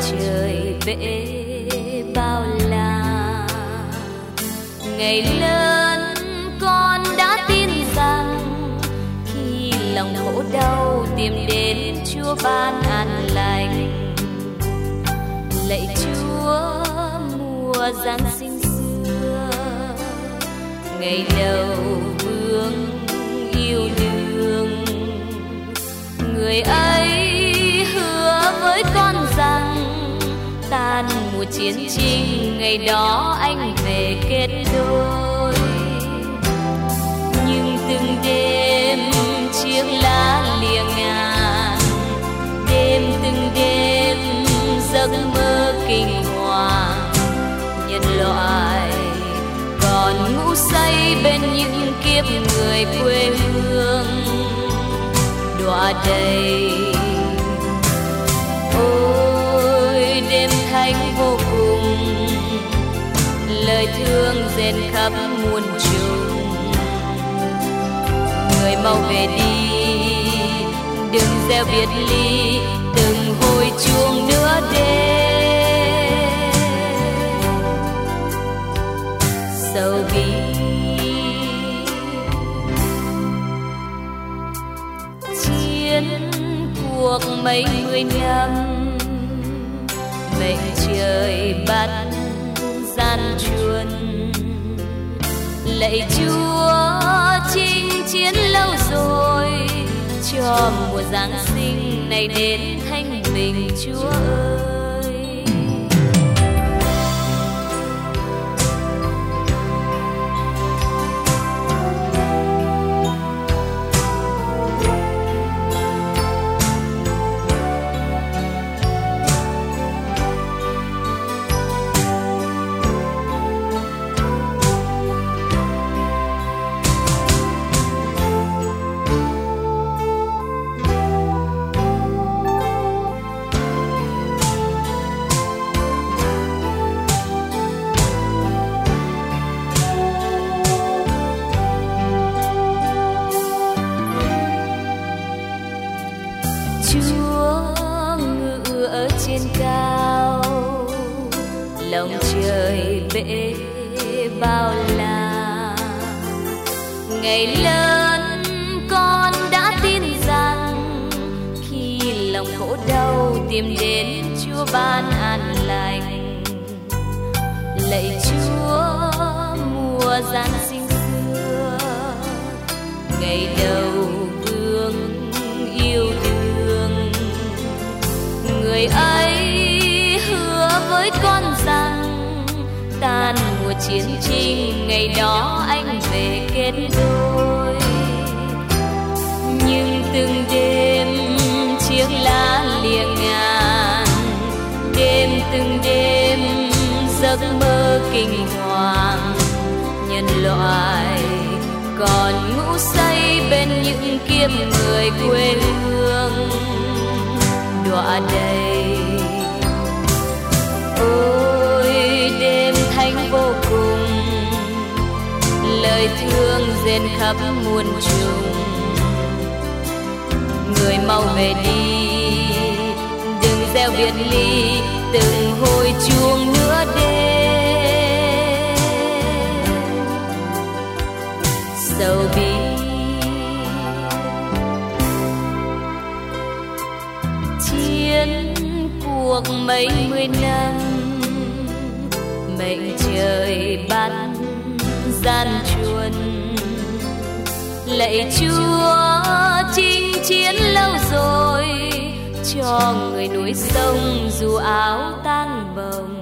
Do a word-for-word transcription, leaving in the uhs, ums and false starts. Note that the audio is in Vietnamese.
trời vẽ bao la. Ngày lớn con đã tin rằng khi lòng khổ đau tìm đến Chúa ban an lành. Lạy Chúa mùa Giáng sinh xưa, ngày đầu vương yêu đương, người ấy hứa với con rằng tan mùa chiến tranh ngày đó anh về kết đôi. Nhưng từng đêm chiếc lá lìa ngàn, đêm từng đêm giấc mơ kinh hoàng, nhân loại còn ngủ say bên những kiếp người quê hương đọa đầy. Ôi đêm thanh vô cùng, lời thương rền khắp muôn trùng. Người mau về đi, đừng gieo biệt ly, từng hồi chuông nữa đêm. Sầu bi chiến cuộc mấy mươi năm, mệnh trời bắt gian truân. Lạy Chúa chinh chiến lâu rồi, cho mùa Giáng sinh này đến thanh bình Chúa ơi. Chúa ngự ở trên cao, lòng trời vẽ bao la. Ngày lớn con đã tin rằng khi lòng khổ đau tìm đến Chúa ban an lành. Lạy Chúa mùa Giáng sinh xưa, ngày đầu vương yêu đương, người ấy hứa với con rằng tan mùa chiến tranh ngày đó anh về kết đôi. Nhưng từng đêm chiếc lá lìa ngàn, đêm từng đêm giấc mơ kinh hoàng, nhân loại còn ngủ say bên những kiếp người quê hương đọa đầy. Ôi đêm thanh vô cùng, lời thương rền khắp muôn trùng. Người mau về đi, đừng gieo biệt ly, từng hồi chuông nữa đêm. Sầu bi chiến cuộc mấy mươi năm, mệnh trời bắt gian truân. Lạy Chúa chinh chiến lâu rồi, cho người núi sông dù áo tang bồng.